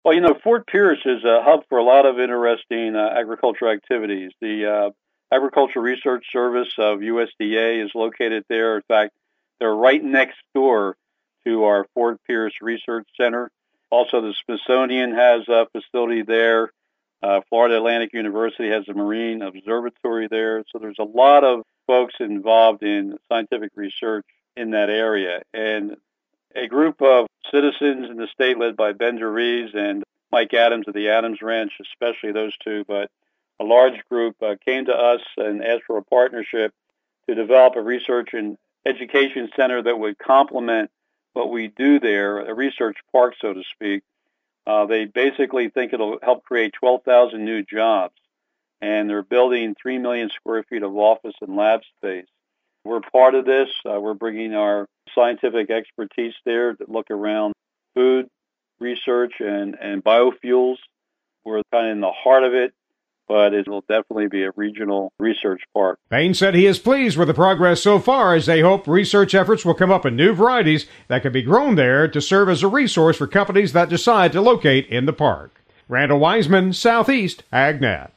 Well, Fort Pierce is a hub for a lot of interesting agricultural activities. The Agricultural Research Service of USDA is located there. In fact, they're right next door to our Fort Pierce Research Center. Also, the Smithsonian has a facility there. Florida Atlantic University has a marine observatory there. So there's a lot of folks involved in scientific research in that area. And a group of citizens in the state led by Ben DeRees and Mike Adams of the Adams Ranch, especially those two, but a large group came to us and asked for a partnership to develop a research and education center that would complement what we do there, a research park, so to speak. They basically think it'll help create 12,000 new jobs, and they're building 3 million square feet of office and lab space. We're part of this. We're bringing our scientific expertise there to look around food research and biofuels. We're kind of in the heart of it, but it will definitely be a regional research park. Payne said he is pleased with the progress so far, as they hope research efforts will come up in new varieties that can be grown there to serve as a resource for companies that decide to locate in the park. Randall Wiseman, Southeast AgNet.